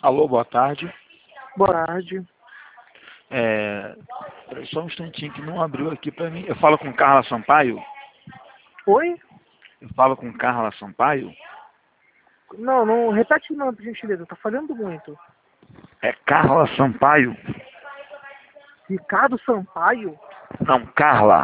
Alô, boa tarde. Boa tarde. Peraí, só um instantinho que não abriu aqui pra mim. Eu falo com Carla Sampaio? Oi? Eu falo com Carla Sampaio? Não, repete o nome, por gentileza, tá falhando muito. É Carla Sampaio? Ricardo Sampaio? Não, Carla.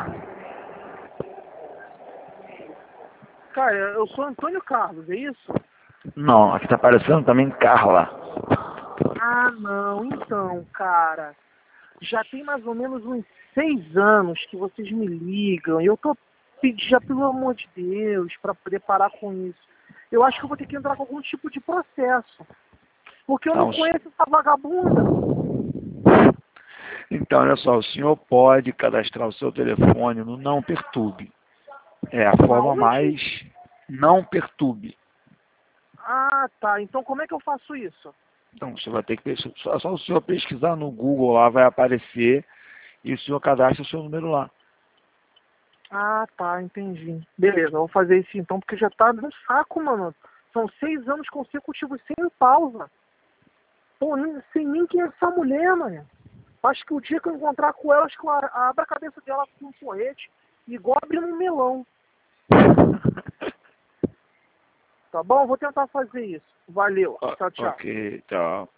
Cara, eu sou Antônio Carlos, é isso? Não, aqui tá aparecendo também Carla. Ah, não, então, cara. Já tem mais ou menos uns 6 anos que vocês me ligam e eu tô pedindo, já, pelo amor de Deus, pra poder parar com isso. Eu acho que eu vou ter que entrar com algum tipo de processo. Porque eu não Não, conheço essa vagabunda. então, olha só, o senhor pode cadastrar o seu telefone no Não Perturbe. É a forma Aonde? mais Não Perturbe. Ah, tá. Então como é que eu faço isso? Então, você vai ter que só o senhor pesquisar no Google lá, vai aparecer e o senhor cadastra o seu número lá. Ah, tá, entendi. Beleza, eu vou fazer isso então, porque já tá no saco, mano. São 6 anos consecutivos sem pausa. Pô, nem sei nem quem é essa mulher, mano. Acho que o dia que eu encontrar com ela, acho que eu abro a cabeça dela com um porrete, igual abrindo um melão. Tá bom? Vou tentar fazer isso. Valeu. Tchau, tchau. Ok, tchau.